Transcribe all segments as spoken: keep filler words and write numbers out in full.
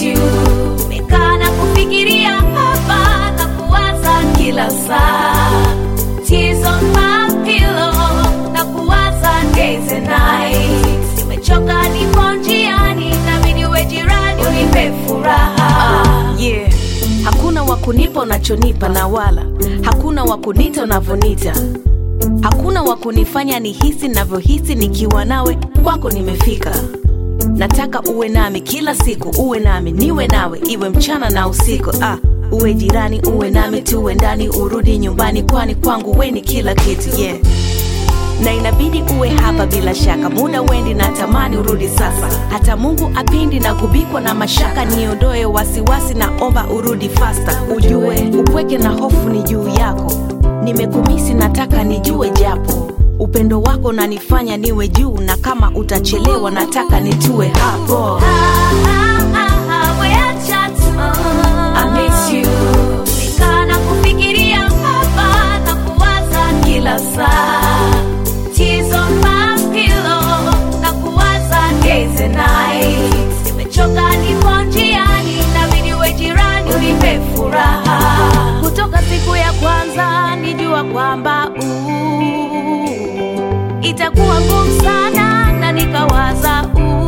you. Nimekaa na kufikiria hapa na kuwaza kila saa. Tears on my pillow na kuwaza days and nights. Nimechoka nipo njiani na mimi we jirani unipe furaha. uh, Yeah, hakuna wakunipa unachonipa na wala hakuna wakunita unavonita. Hakuna wakunifanya nihisi navyohisi nikiwa nawe, kwako nimefika. Nataka uwe nami kila siku, uwe nami niwe nawe, iwe mchana na usiku. Ah, uwe jirani, uwe nami tuwe ndani, urudi nyumbani kwani kwangu we ni kila kitu. Yeah, na inabidi uwe hapa bila shaka, muda wendi na tamani urudi sasa. Hata Mungu apindi na kubikwa na mashaka, niondoe wasiwasi na omba urudi faster. Ujue upweke na hofu ni juu yako, nimekumisi nataka nijue japo. Upendo wako nanifanya niwe juu, na kama utachelewa nataka nitue hapo. I miss you. Nimekaa na kufikiria hapa na kuwaza kila saa. Tears on my pillow na kuwaza days and nights. Nimechoka nipo njiani na bidi we jirani unipe furaha. Kutoka siku ya kwanza nijua kwamba uu itakuwa ngumu sana, na nikawaza uu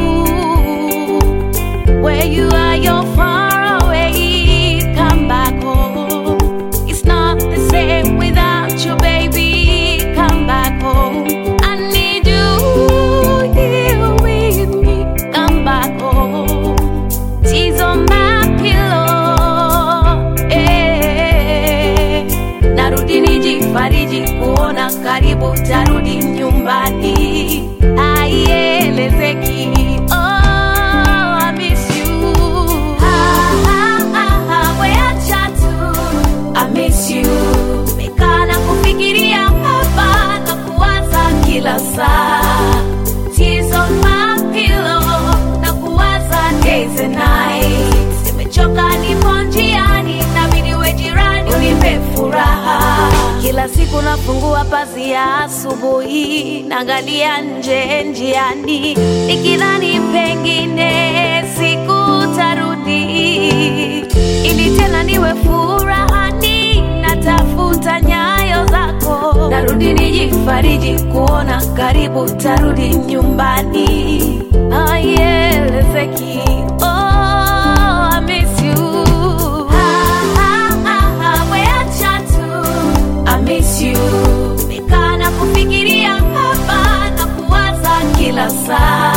where you are you're far away, come back home. It's not the same without you baby, come back home. I need you here with me, come back home. Tears on my pillow, eh. Narudi nijifariji kuona karibu tarudi nyumbani. Haielezeki, oh I miss you. Ah, ah, ah, weacha tu. I miss you. Nimekaa na kufikiria hapa na kuwaza kila saa. Tears on my pillow na kuwaza days and nights. Nimechoka nipo njiani na bidi we jirani unipe furaha. Kila siku nafungua pazia asubuhi, naangalia nje njiani, nikidhani pengine siku tarudi, ili tena niwe furahani, natafuta nyayo zako. Narudi nijifariji kuona karibu tarudi nyumbani. Haielezeki, oh I miss you. I miss you. Nimekaa na kufikiria hapa na kuwaza kila saa.